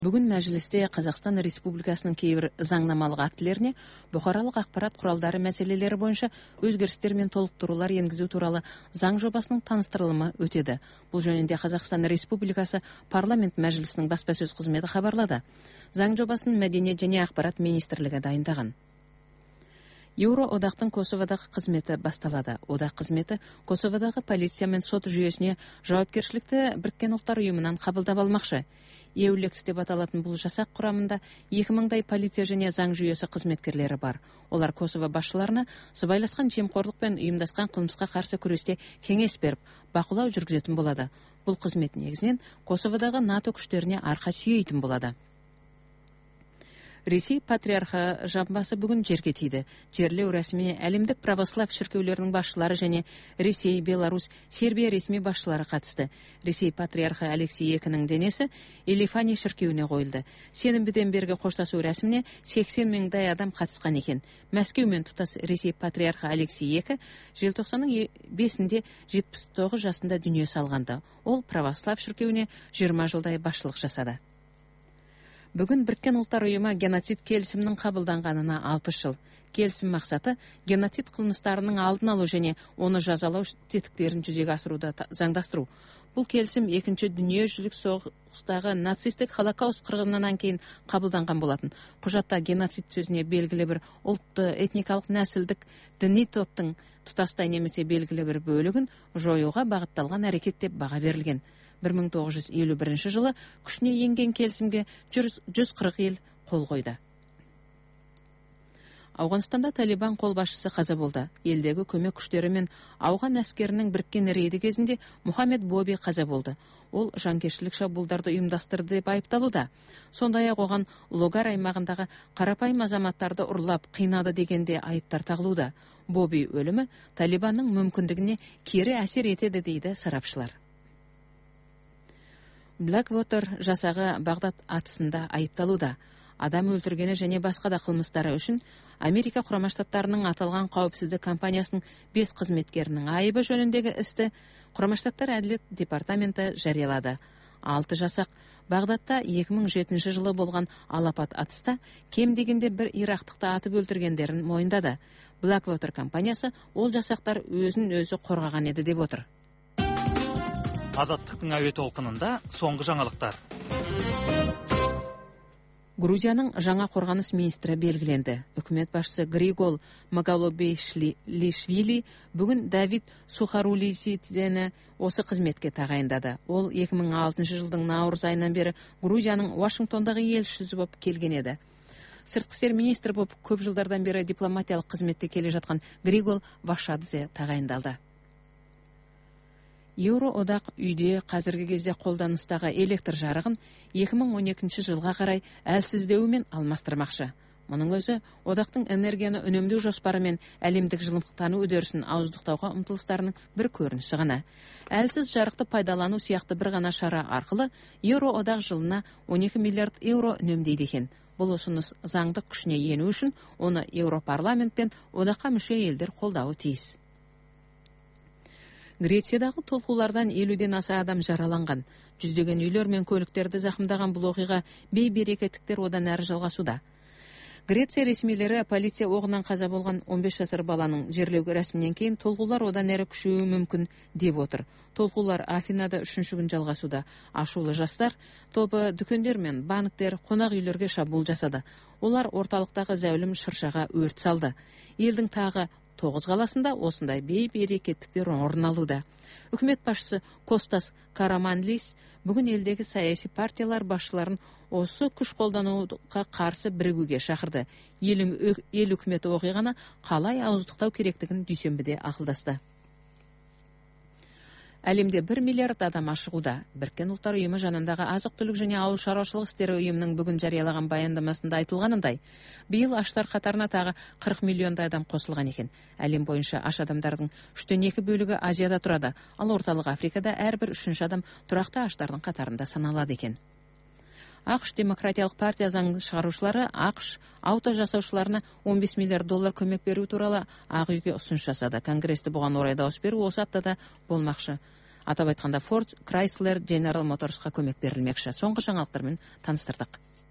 Бүгін мәжілісте Қазақстан Республикасының кейбір заңнамалық актілеріне бұқаралық ақпарат құралдары мәселелері бойынша өзгерістер мен толықтырулар енгізу туралы заң жобасының таныстырылымы өтеді. Бұл жөнінде Қазақстан Республикасы парламент мәжілісінің баспасөз қызметі хабарлады. Заң жобасын Мәдениет және ақпарат министрлігі дайындаған. Еуроодақтың Косоводағы қызметі басталады. Одақ қызметі Косоводағы полиция мен сот жүйесіне жауапкершілікті Біріккен ұлттар ұйымынан қабылдап алмақшы. EULEX деп аталатын бұл жасақ құрамында 2000-дай полиция және заң жүйесі қызметкерлері бар. Олар Косово басшыларына сыбайласқан жемқорлық пен ұйымдасқан қылмысқа қарсы күресте кеңес беріп, бақылау жүргізетін болады. Бұл қызмет негізінен Косоводағы НАТО күштеріне арқа сүйейтін болады. Ресей патриархы жамбасы бүгін жерге тиді. Жерлеу рәсіміне әлемдік православ шіркеулерінің басшылары және Ресей, Беларусь, Сербия ресми басшылары қатысты. Ресей патриархы Алексей II'нің денесі Елифани шіркеуіне қойылды. Сенбіден бергі қоштасу рәсіміне 80 мыңдай адам қатысқан екен. Мәскеу мен тұтас Ресей патриархы Алексей II желтоқсанның 5-інде 79 жасында дүние салғанды. Ол православ шіркеуіне 20 жылдай басшылық жасады. Бүгін Біріккен ұлттар ұйымы геноцид келісімнің қабылданғанына 60 жыл. Келісім мақсаты геноцид қылмыстарының алдын алу және оны жазалау тетіктерін жүзеге асыруды заңдастыру. Бұл келісім екінші дүниежүзілік соғыстағы нацистік Холокауст қырғынынан кейін қабылданған болатын. Құжатта геноцид сөзіне белгілі бір ұлтты, этникалық, нәсілдік, діни топтың тұтастай немесе белгілі бір бөлігін жоюға бағытталған әрекет деп баға берілген. 1951 жылы күшіне енген келісімге 140 ел қол қойды. Ауғанстанда Талибан қолбасшысы қаза болды. Елдегі көмек күштері мен ауған әскерінің біріккен рейді кезінде Мұхаммед Боби қаза болды. Ол жанкештілік шабуылдарды ұйымдастырды деп айыпталуда. Сондай-ақ оған Логар аймағындағы қарапайым азаматтарды ұрлап, қинады дегенде айыптар тағылуда. Боби өлімі Талибанның мүмкіндігіне кері әсер етеді дейді сарапшылар. Blackwater жасағы Бағдат атысында айыпталуда. Адам өлтіргені және басқа да қылмыстары үшін Америка Құрама Штаттарының аталған қауіпсіздік компаниясының 5 қызметкерінің айыбы жөніндегі істі Құрама Штаттар әділет департаменті жариялады. 6 жасақ Бағдатта 2007 жылы болған алапат атыста кем дегенде бір ирақтықты атып өлтіргендерін мойындады. Blackwater компаниясы ол жасақтар өзін өзі қорғаған еді деп отыр. Азаттықтың әуе толқынында соңғы жаңалықтар. Грузияның жаңа қорғаныс министрі белгіленді. Үкімет басшысы Григол Магалобешлишвили бүгін Давид Сухарулисидені осы қызметке тағайындады. Ол 2006 жылдың наурыз айынан бері Грузияның Вашингтондағы елшісі болып келген еді. Сыртқы істер министрі болып көп жылдардан бері дипломатиялық қызметте келе жатқан Григол Вашадзе тағайындалды. Еуроодақ үйде қазіргі кезде қолданыстағы электр жарығын 2012 жылға қарай әлсіздеуімен алмастырмақшы. Мұның өзі одақтың энергияны үнемдеу жоспары мен әлемдік жылымықтану үдерісін ауыздықтауға ұмтылыстарының бір көрінісі ғана. Әлсіз жарықты пайдалану сияқты бір ғана шара арқылы Еуроодақ жылына 12 миллиард евро үнемдейді екен. Бұл ұсыныс заңдық күшіне ену үшін оны Еуропарламент пен одаққа мүше елдер қолдауы тиіс. Грециядағы толқулардан 50-ден аса адам жараланған. Жүздеген үйлер мен көліктерді зақымдаған бұл оқиға бейберекеттіктер одан әрі жалғасуда. Греция ресмилері полиция оғынан қаза болған 15 жасар баланың жерлеу рәсімінен кейін толқулар одан әрі күшеюі мүмкін деп отыр. Толқулар Афинада 3-ші күн жалғасуда. Ашулы жастар тобы дүкендер мен банктер, қонақ үйлерге шабуыл жасады. Олар орталықтағы зәулім шыршаға өрт салды. Елдің тағы 9 қаласында осындай бейберекеттіктер орын алуда. Үкімет басшысы Костас Караманлис бүгін елдегі саяси партиялар басшыларын осы күш қолдануға қарсы бірігуге шақырды. Ел үкіметі оқиғаны қалай ауыздықтау керектігін дүйсенбіде ақылдасты. Әлемде 1 миллиард адам ашығуда. Біріккен ұлттар ұйымы жанындағы азық-түлік және ауыл шаруашылық істері ұйымының бүгін жариялаған баяндамасында айтылғанындай, биыл аштар қатарына тағы 40 миллиондай адам қосылған екен. Әлем бойынша аш адамдардың 3/2 бөлігі Азияда тұрады, ал орталық Африкада әрбір 3-ші адам тұрақты аштардың қатарында саналады екен. ақш демократиялық партия заң шығарушылары ақш ауто жасаушыларына 15 миллиард доллар көмек беру туралы Ақ үйге ұсыныс жасады. Конгрессте бұған орай дауыс беру осы аптада болмақшы. Атап айтканда Ford, Chrysler, General Motors'ка көмөк берилмекчи. Соңку жаңалыктар менен таныстырдык.